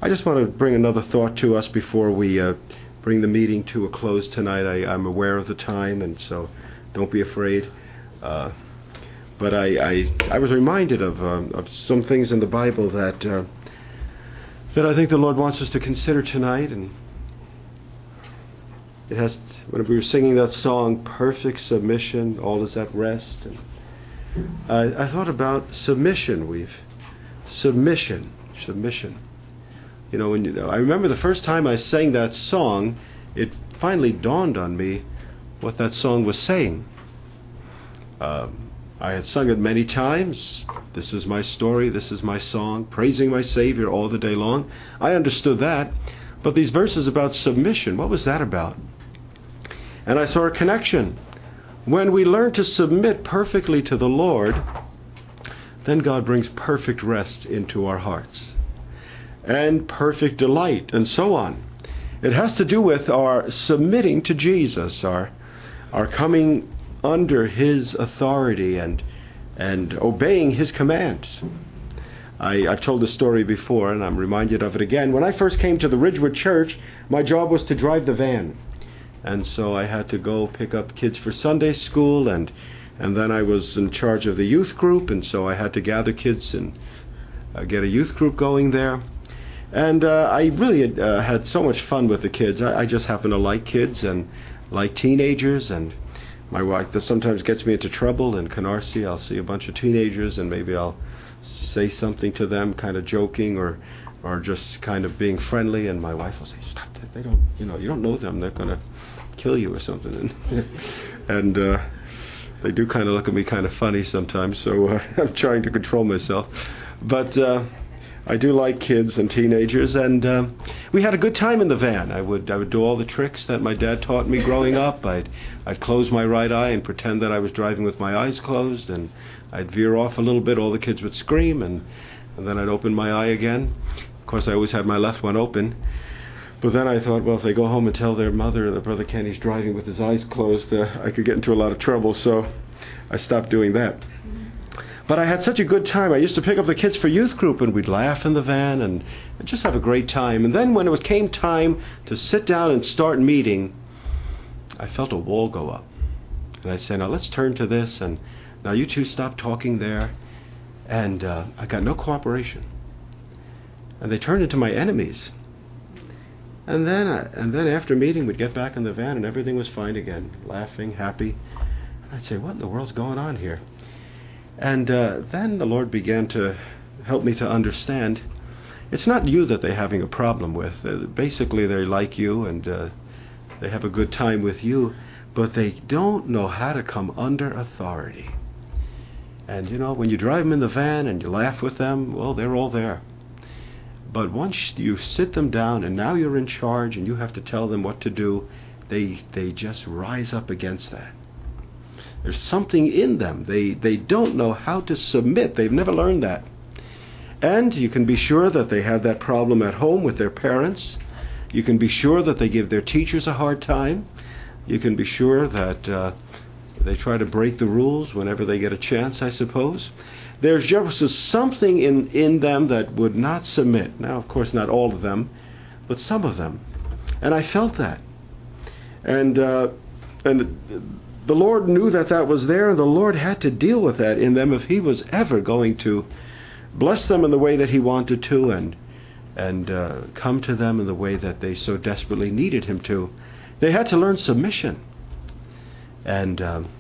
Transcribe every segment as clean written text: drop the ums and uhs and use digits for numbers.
I just want to bring another thought to us before we bring the meeting to a close tonight. I'm aware of the time, and so don't be afraid. But I was reminded of some things in the Bible that I think the Lord wants us to consider tonight. And it has, when we were singing that song, "Perfect Submission, All is at Rest," and I thought about submission. Submission. You know, I remember the first time I sang that song, it finally dawned on me what that song was saying. I had sung it many times. This is my story, this is my song, praising my Savior all the day long. I understood that. But these verses about submission, what was that about? And I saw a connection. When we learn to submit perfectly to the Lord, then God brings perfect rest into our hearts and perfect delight and so on. It has to do with our submitting to Jesus, our coming under His authority and obeying His commands. I've told this story before, and I'm reminded of it again. When I first came to the Ridgewood Church, my job was to drive the van. And so I had to go pick up kids for Sunday school, and then I was in charge of the youth group, and so I had to gather kids and get a youth group going there. And I really had so much fun with the kids. I just happen to like kids and like teenagers, and my wife that sometimes gets me into trouble in Canarsie. I'll see a bunch of teenagers and maybe I'll say something to them, kind of joking or just kind of being friendly, and my wife will say, "Stop that! They don't, you don't know them. They're going to kill you or something." And they do kind of look at me kind of funny sometimes, so I'm trying to control myself. But I do like kids and teenagers, and we had a good time in the van. I would do all the tricks that my dad taught me growing up. I'd close my right eye and pretend that I was driving with my eyes closed, and I'd veer off a little bit. All the kids would scream, and then I'd open my eye again. Of course, I always had my left one open. But then I thought, well, if they go home and tell their mother that Brother Kenny's driving with his eyes closed, I could get into a lot of trouble, so I stopped doing that. But I had such a good time. I used to pick up the kids for youth group, and we'd laugh in the van and just have a great time. And then when it came time to sit down and start meeting, I felt a wall go up. And I said, now let's turn to this, and now you two stop talking there. And I got no cooperation. And they turned into my enemies. And then after meeting, we'd get back in the van, and everything was fine again, laughing, happy. And I'd say, what in the world's going on here? And then the Lord began to help me to understand it's not you that they're having a problem with. Basically, they like you, and they have a good time with you, but they don't know how to come under authority. And, when you drive them in the van and you laugh with them, well, they're all there. But once you sit them down and now you're in charge and you have to tell them what to do, they just rise up against that. There's something in them. They don't know how to submit. They've never learned that. And you can be sure that they have that problem at home with their parents. You can be sure that they give their teachers a hard time. You can be sure that they try to break the rules whenever they get a chance, I suppose. There's just something in them that would not submit. Now, of course, not all of them, but some of them. And I felt that. And the Lord knew that was there, and the Lord had to deal with that in them if He was ever going to bless them in the way that He wanted to and come to them in the way that they so desperately needed Him to. They had to learn submission. And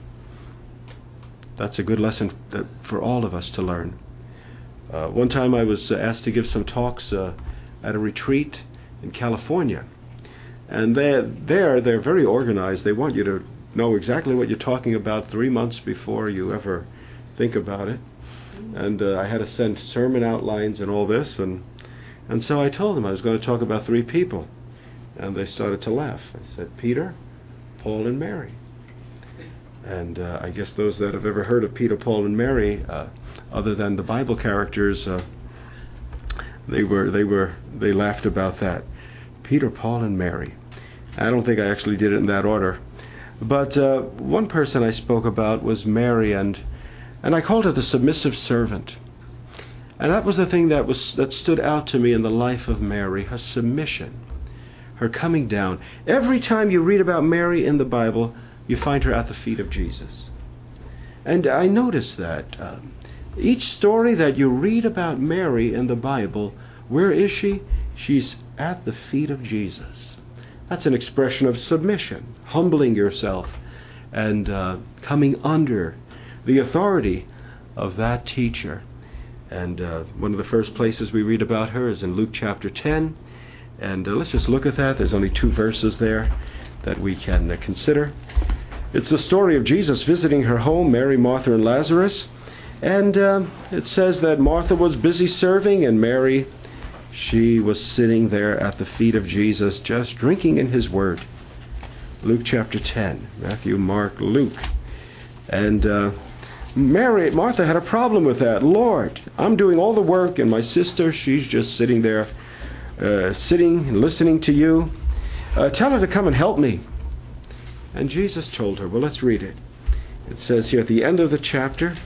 that's a good lesson for all of us to learn. One time I was asked to give some talks at a retreat in California. And they're very organized. They want you to know exactly what you're talking about 3 months before you ever think about it. And I had to send sermon outlines and all this. And so I told them I was going to talk about 3 people. And they started to laugh. I said, Peter, Paul, and Mary. And I guess those that have ever heard of Peter, Paul, and Mary, other than the Bible characters, they laughed about that. Peter, Paul, and Mary. I don't think I actually did it in that order. But one person I spoke about was Mary, and I called her the submissive servant. And that was the thing that stood out to me in the life of Mary, her submission, her coming down. Every time you read about Mary in the Bible, you find her at the feet of Jesus. And I noticed that each story that you read about Mary in the Bible, where is she? She's at the feet of Jesus. That's an expression of submission, humbling yourself and coming under the authority of that teacher. And one of the first places we read about her is in Luke chapter 10. And let's just look at that. There's only 2 verses there that we can consider. It's the story of Jesus visiting her home, Mary, Martha, and Lazarus. And it says that Martha was busy serving, and Mary, she was sitting there at the feet of Jesus, just drinking in his word. Luke chapter 10, Matthew, Mark, Luke. And Martha had a problem with that. Lord, I'm doing all the work, and my sister, she's just sitting there, sitting and listening to you. Tell her to come and help me. And Jesus told her, well, let's read it. It says here at the end of the chapter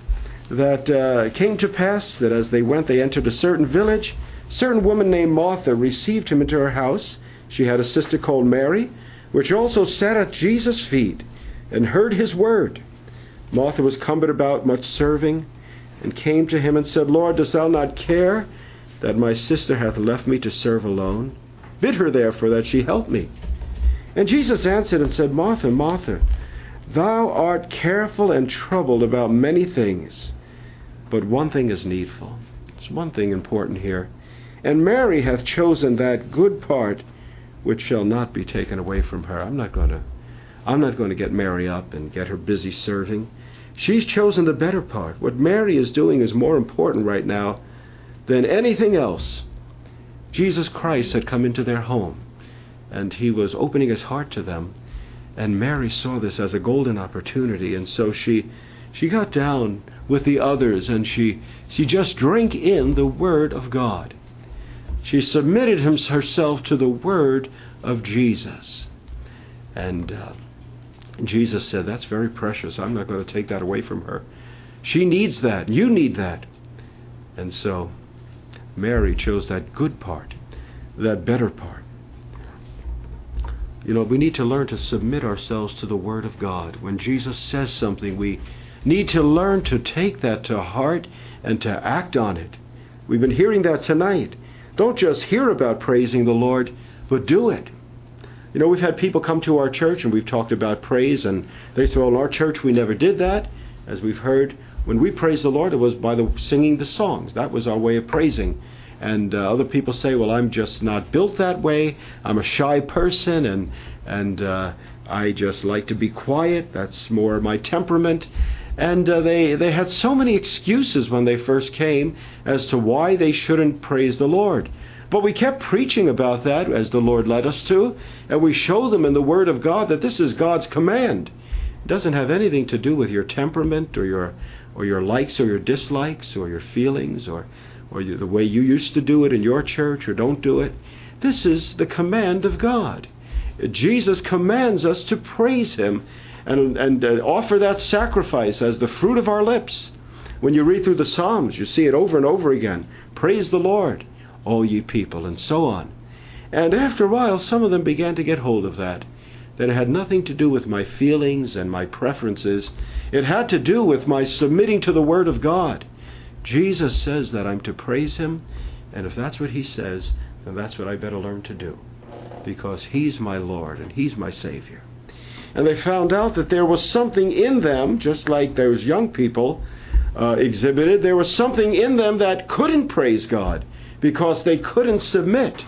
that it came to pass that as they went, they entered a certain village. A certain woman named Martha received him into her house. She had a sister called Mary, which also sat at Jesus' feet and heard his word. Martha was cumbered about much serving, and came to him and said, Lord, dost thou not care that my sister hath left me to serve alone? Bid her therefore that she help me. And Jesus answered and said, Martha, Martha, thou art careful and troubled about many things, but one thing is needful. There's one thing important here. And Mary hath chosen that good part which shall not be taken away from her. I'm not going to get Mary up and get her busy serving. She's chosen the better part. What Mary is doing is more important right now than anything else. Jesus Christ had come into their home, and he was opening his heart to them. And Mary saw this as a golden opportunity, and so she got down with the others, and she just drank in the Word of God. She submitted herself to the Word of Jesus. And Jesus said, that's very precious. I'm not going to take that away from her. She needs that. You need that. And so Mary chose that good part, that better part. You know, we need to learn to submit ourselves to the Word of God. When Jesus says something, we need to learn to take that to heart and to act on it. We've been hearing that tonight. Don't just hear about praising the Lord, but do it. You know, we've had people come to our church and we've talked about praise, and they say, well, in our church we never did that. As we've heard, when we praised the Lord, it was by singing the songs. That was our way of praising. And other people say, well, I'm just not built that way. I'm a shy person, and I just like to be quiet. That's more my temperament. And they had so many excuses when they first came as to why they shouldn't praise the Lord. But we kept preaching about that as the Lord led us to, and we show them in the Word of God that this is God's command. It doesn't have anything to do with your temperament or your likes or your dislikes or your feelings or the way you used to do it in your church or don't do it. This is the command of God. Jesus commands us to praise Him and offer that sacrifice as the fruit of our lips. When you read through the Psalms, you see it over and over again. Praise the Lord, all ye people, and so on. And after a while, some of them began to get hold of that it had nothing to do with my feelings and my preferences. It had to do with my submitting to the Word of God. Jesus says that I'm to praise Him, and if that's what He says, then that's what I better learn to do, because He's my Lord and He's my Savior. And they found out that there was something in them, just like those young people exhibited, there was something in them that couldn't praise God because they couldn't submit.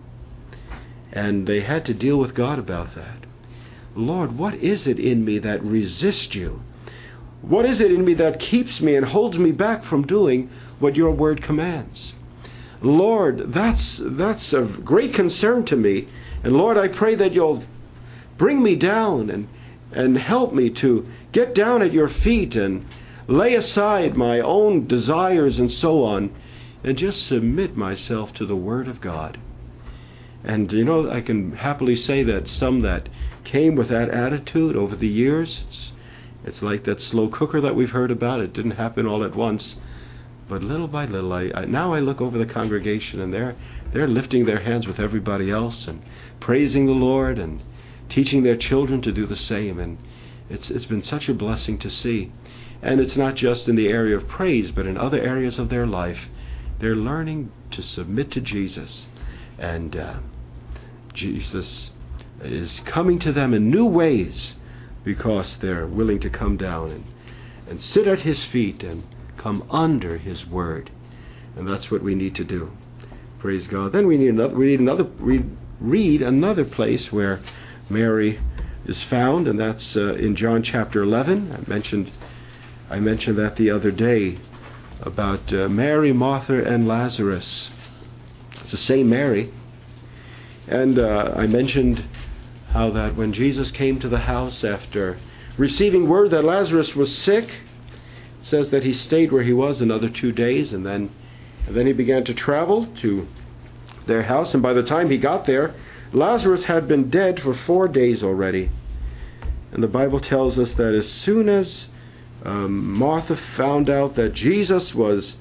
And they had to deal with God about that. Lord, what is it in me that resists you? What is it in me that keeps me and holds me back from doing what your word commands? Lord, that's of great concern to me. And Lord, I pray that you'll bring me down and help me to get down at your feet and lay aside my own desires and so on, and just submit myself to the Word of God. And, you know, I can happily say that some that came with that attitude over the years, it's like that slow cooker that we've heard about. It didn't happen all at once. But little by little, now I look over the congregation, and they're lifting their hands with everybody else and praising the Lord and teaching their children to do the same. And it's been such a blessing to see. And it's not just in the area of praise, but in other areas of their life. They're learning to submit to Jesus. And Jesus is coming to them in new ways because they're willing to come down and sit at His feet and come under His word. And that's what we need to do. Praise God. Then we read another place where Mary is found, and that's in John chapter 11. I mentioned that the other day about Mary, Martha, and Lazarus. It's the same Mary. And I mentioned how that when Jesus came to the house after receiving word that Lazarus was sick, it says that he stayed where he was another 2 days, and then he began to travel to their house. And by the time he got there, Lazarus had been dead for 4 days already. And the Bible tells us that as soon as Martha found out that Jesus was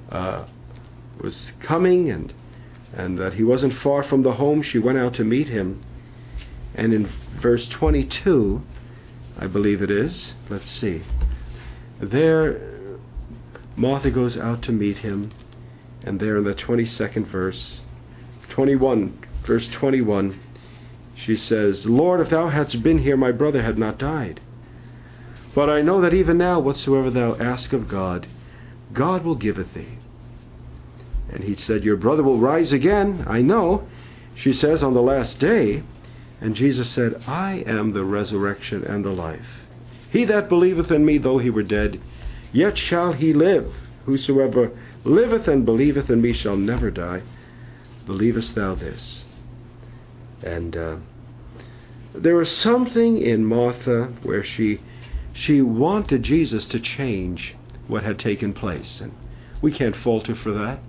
coming and that he wasn't far from the home, she went out to meet him. And in verse 22, I believe it is, let's see, there Martha goes out to meet him, and there in the 22nd verse, verse 21, she says, Lord, if thou hadst been here, my brother had not died. But I know that even now, whatsoever thou ask of God, God will give it thee. And he said, your brother will rise again, I know, she says, on the last day. And Jesus said, I am the resurrection and the life. He that believeth in me, though he were dead, yet shall he live. Whosoever liveth and believeth in me shall never die. Believest thou this? And there was something in Martha where she wanted Jesus to change what had taken place. And we can't fault her for that.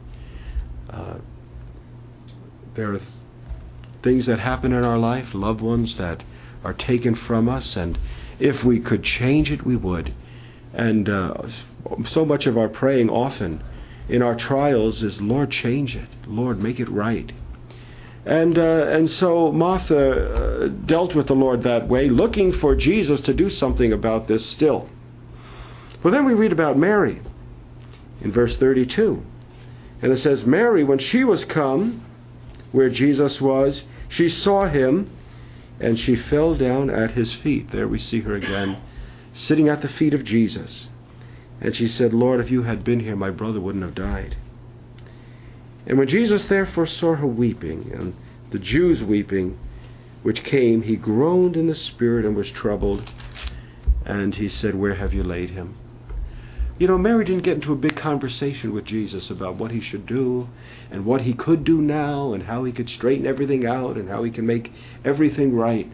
There are things that happen in our life, loved ones that are taken from us, and if we could change it, we would. And so much of our praying often in our trials is, Lord, change it. Lord, make it right. And so Martha dealt with the Lord that way, looking for Jesus to do something about this still. Well, then we read about Mary in verse 32. And it says, Mary, when she was come where Jesus was, she saw him, and she fell down at his feet. There we see her again, sitting at the feet of Jesus. And she said, Lord, if you had been here, my brother wouldn't have died. And when Jesus therefore saw her weeping, and the Jews weeping, which came, he groaned in the spirit and was troubled. And he said, where have you laid him? You know, Mary didn't get into a big conversation with Jesus about what he should do and what he could do now and how he could straighten everything out and how he can make everything right.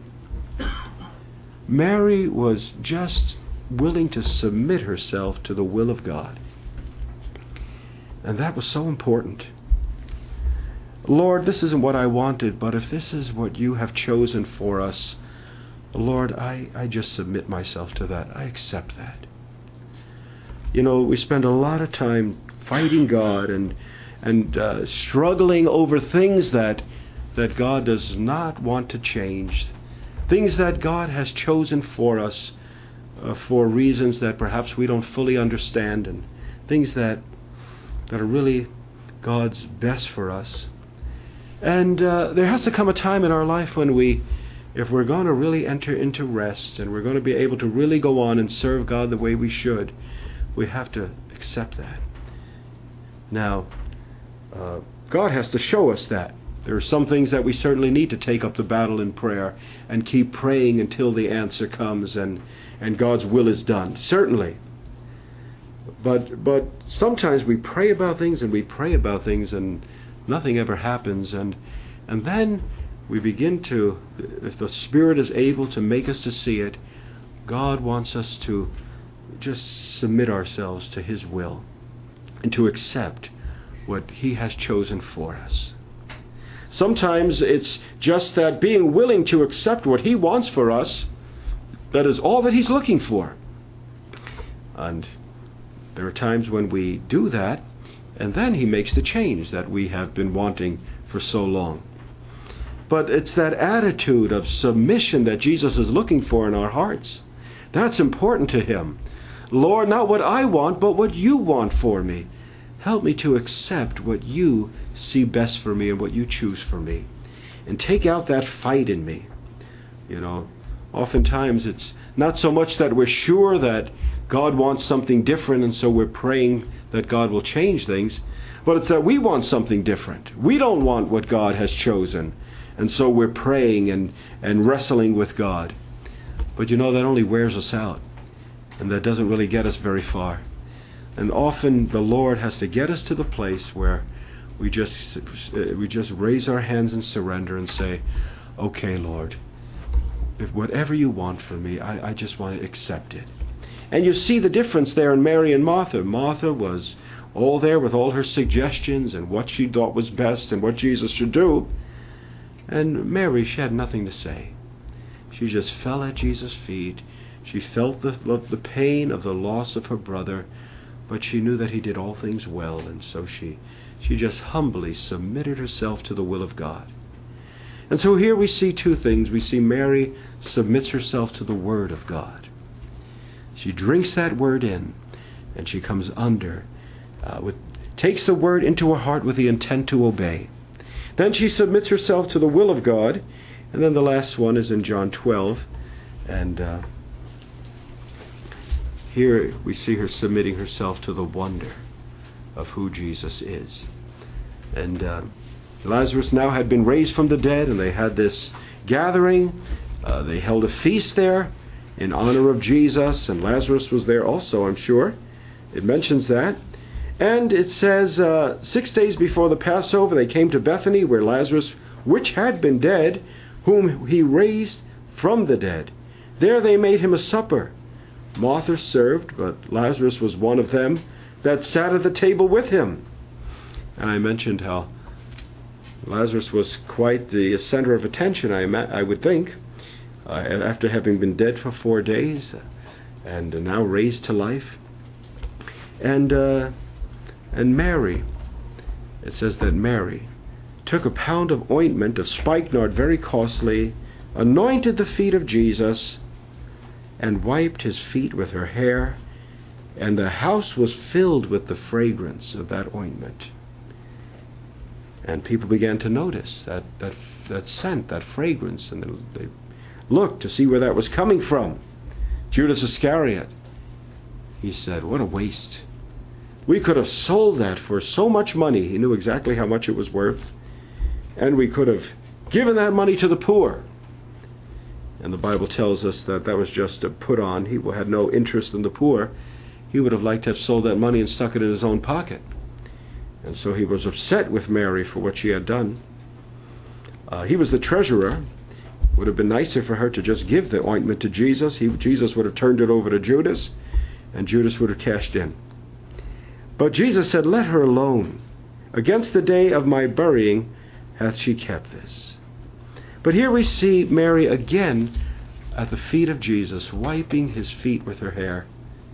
Mary was just willing to submit herself to the will of God. And that was so important. Lord, this isn't what I wanted, but if this is what you have chosen for us, Lord, I just submit myself to that. I accept that. You know, we spend a lot of time fighting God and struggling over things that God does not want to change, things that God has chosen for us for reasons that perhaps we don't fully understand, and things that are really God's best for us. And there has to come a time in our life when if we're going to really enter into rest and we're going to be able to really go on and serve God the way we should, we have to accept that. Now, God has to show us that. There are some things that we certainly need to take up the battle in prayer and keep praying until the answer comes and God's will is done. Certainly. But sometimes we pray about things and nothing ever happens. And then we begin to, if the Spirit is able to make us to see it, God wants us to just submit ourselves to His will and to accept what He has chosen for us. Sometimes it's just that being willing to accept what He wants for us, that is all that He's looking for. And There are times when we do that, and then he makes the change that we have been wanting for so long. But it's that attitude of submission that Jesus is looking for in our hearts. That's important to him. Lord, not what I want, but what you want for me. Help me to accept what you see best for me and what you choose for me. And take out that fight in me. Oftentimes it's not so much that we're sure that God wants something different, and so we're praying that God will change things, but it's that we want something different. We don't want what God has chosen, and so we're praying and wrestling with God. But that only wears us out, and that doesn't really get us very far. And often the Lord has to get us to the place where we just raise our hands in surrender and say, okay, Lord, if whatever you want from me, I just want to accept it. And you see the difference there in Mary and Martha. Martha was all there with all her suggestions and what she thought was best and what Jesus should do. And Mary, she had nothing to say. She just fell at Jesus' feet. She felt the pain of the loss of her brother, but she knew that he did all things well, and so she just humbly submitted herself to the will of God. And so here we see two things. We see Mary submits herself to the Word of God. She drinks that Word in, and she comes under, takes the Word into her heart with the intent to obey. Then she submits herself to the will of God, and then the last one is in John 12, and here we see her submitting herself to the wonder of who Jesus is. And Lazarus now had been raised from the dead, and they had this gathering. They held a feast there in honor of Jesus, and Lazarus was there also, I'm sure. It mentions that. And it says, 6 days before the Passover, they came to Bethany, where Lazarus, which had been dead, whom he raised from the dead. There they made him a supper. Martha served, but Lazarus was one of them that sat at the table with him. And I mentioned how Lazarus was quite the center of attention, I would think, after having been dead for 4 days and now raised to life. And Mary, it says that Mary took a pound of ointment of spikenard, very costly, anointed the feet of Jesus, and wiped his feet with her hair, and the house was filled with the fragrance of that ointment. And people began to notice that scent, that fragrance, and they looked to see where that was coming from. Judas Iscariot, he said, what a waste. We could have sold that for so much money. He knew exactly how much it was worth. And we could have given that money to the poor. And the Bible tells us that was just a put on. He had no interest in the poor. He would have liked to have sold that money and stuck it in his own pocket. And so he was upset with Mary for what she had done. He was the treasurer. It would have been nicer for her to just give the ointment to Jesus. Jesus would have turned it over to Judas, and Judas would have cashed in. But Jesus said, let her alone. Against the day of my burying hath she kept this. But here we see Mary again at the feet of Jesus, wiping his feet with her hair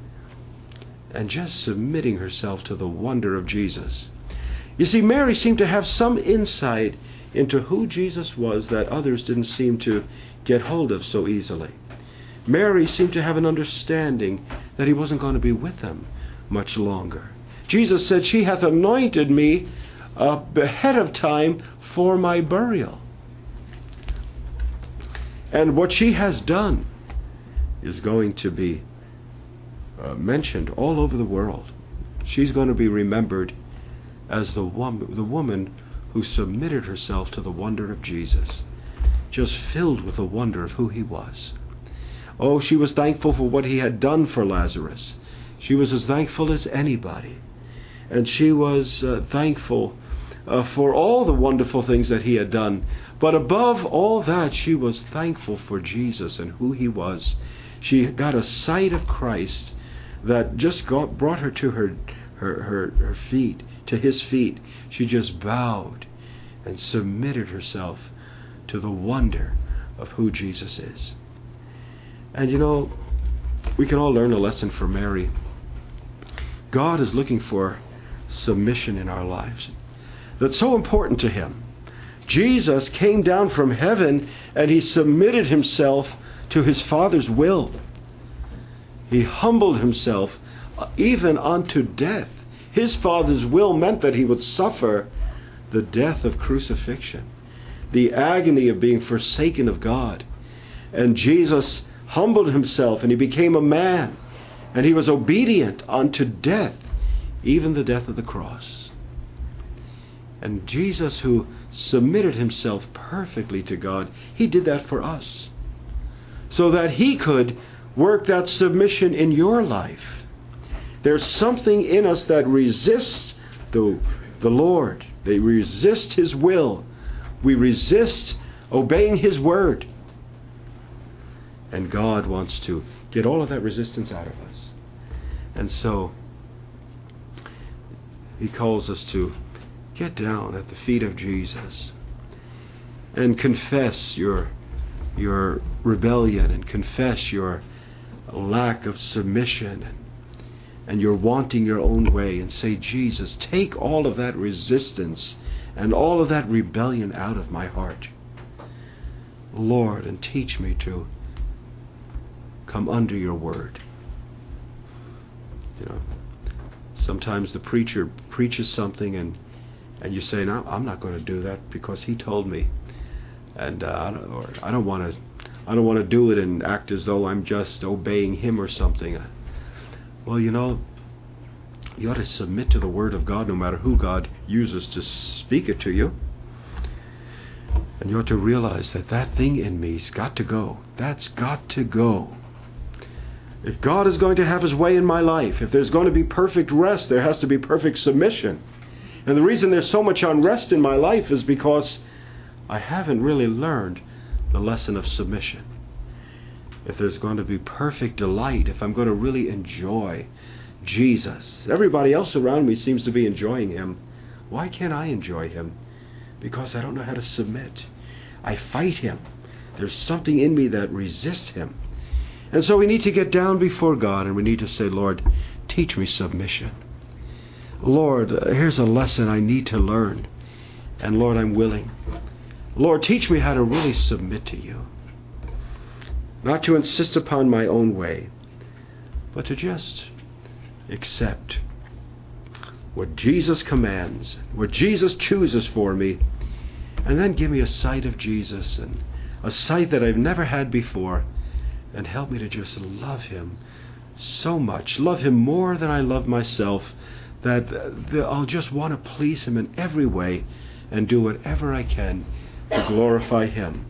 and just submitting herself to the wonder of Jesus. You see, Mary seemed to have some insight into who Jesus was that others didn't seem to get hold of so easily. Mary seemed to have an understanding that he wasn't going to be with them much longer. Jesus said, she hath anointed me ahead of time for my burial. And what she has done is going to be mentioned all over the world. She's going to be remembered as the woman who submitted herself to the wonder of Jesus, just filled with the wonder of who he was. Oh, she was thankful for what he had done for Lazarus. She was as thankful as anybody. And she was thankful for all the wonderful things that he had done. But above all that, she was thankful for Jesus and who he was. She got a sight of Christ that just brought her to her feet, to his feet. She just bowed and submitted herself to the wonder of who Jesus is. And we can all learn a lesson from Mary. God is looking for submission in our lives. That's so important to Him. Jesus came down from heaven and He submitted Himself to His Father's will. He humbled Himself even unto death. His Father's will meant that He would suffer the death of crucifixion, the agony of being forsaken of God. And Jesus humbled Himself and He became a man, and He was obedient unto death, even the death of the cross. And Jesus, who submitted Himself perfectly to God, He did that for us, so that He could work that submission in your life. There's something in us that resists the Lord. They resist His will. We resist obeying His word. And God wants to get all of that resistance out of us. And so He calls us to get down at the feet of Jesus and confess your rebellion, and confess your lack of submission, and you're wanting your own way, and say, Jesus, take all of that resistance and all of that rebellion out of my heart, Lord, and teach me to come under your word. You know, sometimes the preacher preaches something and you say, no, I'm not going to do that because he told me, and I don't want to do it and act as though I'm just obeying him or something. Well, you know, you ought to submit to the Word of God no matter who God uses to speak it to you. And you ought to realize that that thing in me's got to go. That's got to go. If God is going to have His way in my life, if there's going to be perfect rest, there has to be perfect submission. And the reason there's so much unrest in my life is because I haven't really learned the lesson of submission. If there's going to be perfect delight, if I'm going to really enjoy Jesus, everybody else around me seems to be enjoying Him. Why can't I enjoy Him? Because I don't know how to submit. I fight Him. There's something in me that resists Him. And so we need to get down before God and we need to say, Lord, teach me submission. Lord, here's a lesson I need to learn. And Lord, I'm willing. Lord, teach me how to really submit to you. Not to insist upon my own way, but to just accept what Jesus commands, what Jesus chooses for me, and then give me a sight of Jesus, and a sight that I've never had before, and help me to just love Him so much, love Him more than I love myself, that I'll just want to please Him in every way and do whatever I can to glorify Him.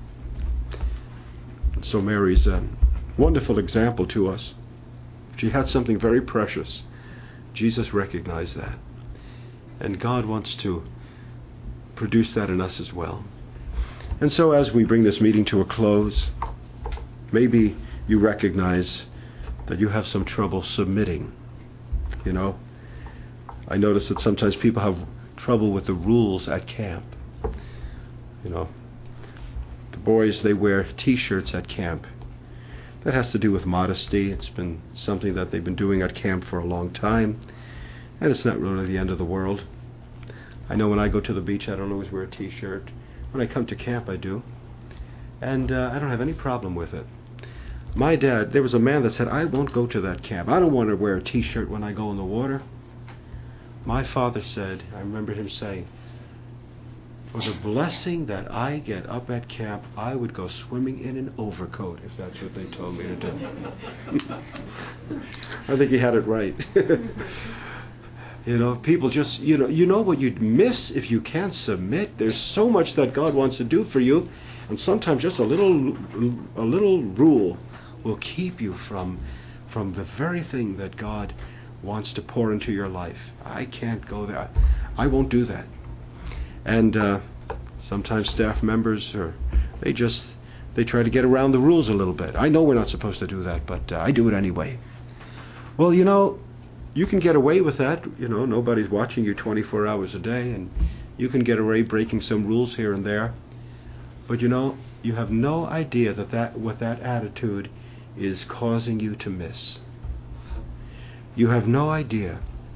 So Mary's a wonderful example to us. She had something very precious. Jesus recognized that. And God wants to produce that in us as well. And so as we bring this meeting to a close, maybe you recognize that you have some trouble submitting. You know, I notice that sometimes people have trouble with the rules at camp. You know, the boys, they wear T-shirts at camp. That has to do with modesty. It's been something that they've been doing at camp for a long time, and it's not really the end of the world. I know when I go to the beach, I don't always wear a T-shirt. When I come to camp, I do. And I don't have any problem with it. My dad, there was a man that said, I won't go to that camp. I don't want to wear a T-shirt when I go in the water. My father said, I remember him saying, for the blessing that I get up at camp, I would go swimming in an overcoat if that's what they told me to do. I think he had it right. You know, people just, you know what you'd miss if you can't submit. There's so much that God wants to do for you, and sometimes just a little rule will keep you from the very thing that God wants to pour into your life. I can't go there. I won't do that. And sometimes staff members, they try to get around the rules a little bit. I know we're not supposed to do that, but I do it anyway. Well, you know, you can get away with that. You know, nobody's watching you 24 hours a day, and you can get away breaking some rules here and there. But you know, you have no idea what that attitude is causing you to miss. You have no idea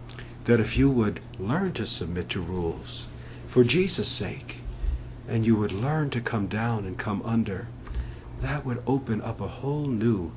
that if you would learn to submit to rules for Jesus' sake, and you would learn to come down and come under, that would open up a whole new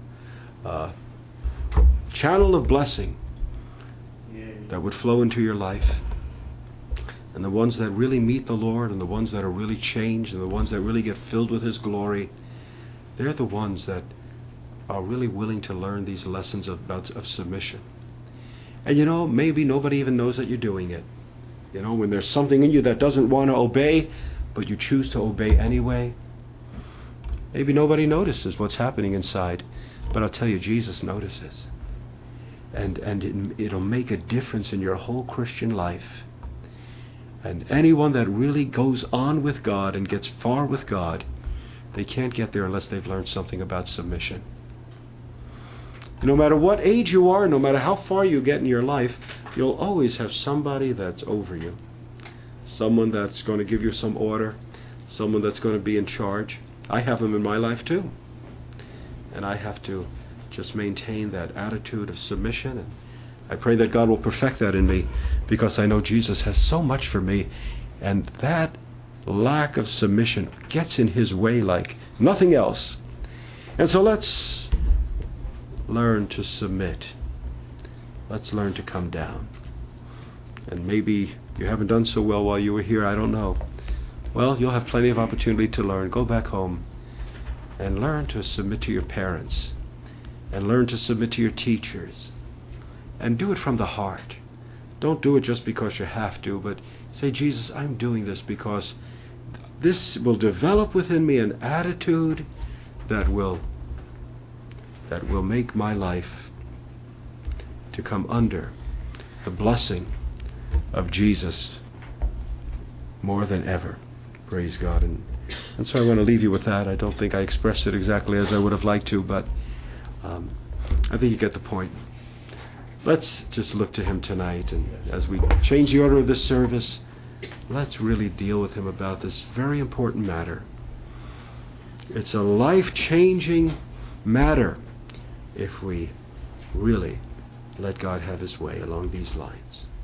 channel of blessing that would flow into your life. And the ones that really meet the Lord, and the ones that are really changed, and the ones that really get filled with His glory, they're the ones that are really willing to learn these lessons of submission. And maybe nobody even knows that you're doing it. When there's something in you that doesn't want to obey, but you choose to obey anyway, maybe nobody notices what's happening inside. But I'll tell you, Jesus notices. And it'll make a difference in your whole Christian life. And anyone that really goes on with God and gets far with God, they can't get there unless they've learned something about submission. No matter what age you are, no matter how far you get in your life, you'll always have somebody that's over you. Someone that's going to give you some order. Someone that's going to be in charge. I have them in my life too. And I have to just maintain that attitude of submission. And I pray that God will perfect that in me, because I know Jesus has so much for me. And that lack of submission gets in His way like nothing else. And so let's learn to submit. Let's learn to come down. And maybe you haven't done so well while you were here, I don't know. Well, you'll have plenty of opportunity to learn. Go back home and learn to submit to your parents, and learn to submit to your teachers, and do it from the heart. Don't do it just because you have to, but say, Jesus, I'm doing this because this will develop within me an attitude that will make my life to come under the blessing of Jesus more than ever. Praise God. And so I want to leave you with that. I don't think I expressed it exactly as I would have liked to, but I think you get the point. Let's just look to Him tonight, and as we change the order of this service, let's really deal with Him about this very important matter. It's a life-changing matter if we really let God have His way along these lines.